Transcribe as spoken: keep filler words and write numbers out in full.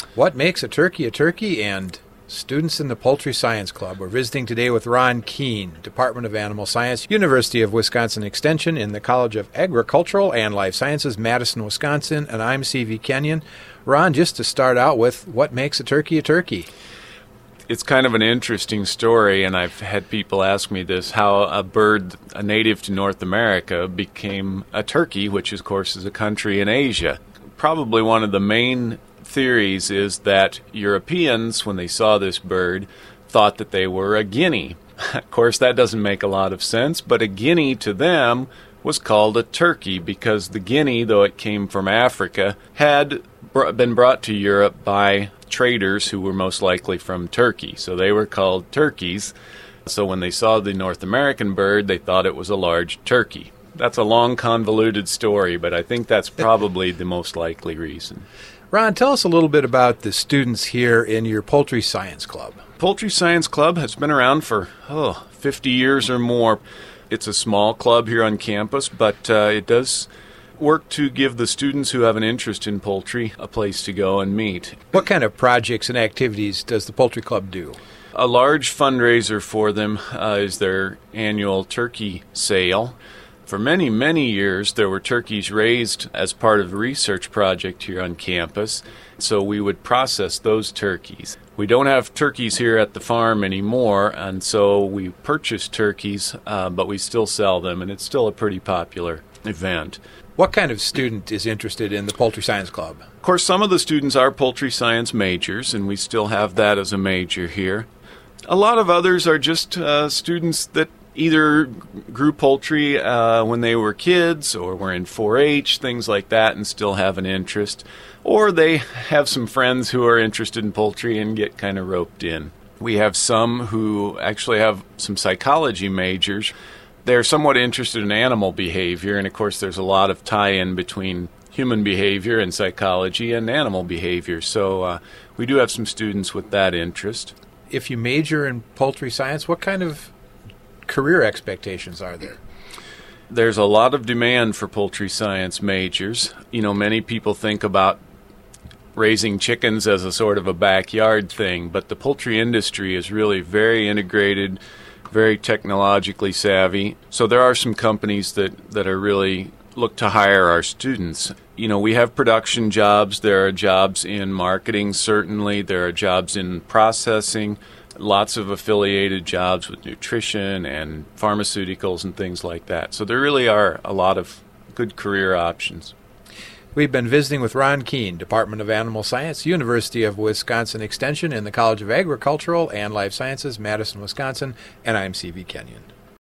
What makes a turkey a turkey? And students in the Poultry Science Club. We're visiting today with Ron Keene, Department of Animal Science, University of Wisconsin Extension in the College of Agricultural and Life Sciences, Madison, Wisconsin, and I'm C V Kenyon. Ron, just to start out with, what makes a turkey a turkey? It's kind of an interesting story, and I've had people ask me this, how a bird, a native to North America, became a turkey, which of course is a country in Asia. Probably one of the main theories is that Europeans, when they saw this bird, thought that they were a guinea. Of course, that doesn't make a lot of sense, but a guinea to them was called a turkey because the guinea, though it came from Africa, had br- been brought to Europe by traders who were most likely from Turkey. So they were called turkeys. So when they saw the North American bird, they thought it was a large turkey. That's a long, convoluted story, but I think that's probably the most likely reason. Ron, tell us a little bit about the students here in your Poultry Science Club. Poultry Science Club has been around for, oh, fifty years or more. It's a small club here on campus, but uh, it does work to give the students who have an interest in poultry a place to go and meet. What kind of projects and activities does the Poultry Club do? A large fundraiser for them uh, is their annual turkey sale. For many, many years, there were turkeys raised as part of a research project here on campus, so we would process those turkeys. We don't have turkeys here at the farm anymore, and so we purchase turkeys, uh, but we still sell them, and it's still a pretty popular event. What kind of student is interested in the Poultry Science Club? Of course, some of the students are poultry science majors, and we still have that as a major here. A lot of others are just uh, students that either grew poultry uh, when they were kids or were in four H, things like that, and still have an interest. Or they have some friends who are interested in poultry and get kind of roped in. We have some who actually have some psychology majors. They're somewhat interested in animal behavior, and of course there's a lot of tie-in between human behavior and psychology and animal behavior. So uh, we do have some students with that interest. If you major in poultry science, what kind of career expectations are there? There's a lot of demand for poultry science majors. You know, many people think about raising chickens as a sort of a backyard thing, but the poultry industry is really very integrated, very technologically savvy. So there are some companies that, that are really look to hire our students. You know, we have production jobs. There are jobs in marketing, certainly. There are jobs in processing. Lots of affiliated jobs with nutrition and pharmaceuticals and things like that. So there really are a lot of good career options. We've been visiting with Ron Keene, Department of Animal Science, University of Wisconsin Extension in the College of Agricultural and Life Sciences, Madison, Wisconsin, and I'm C V Kenyon.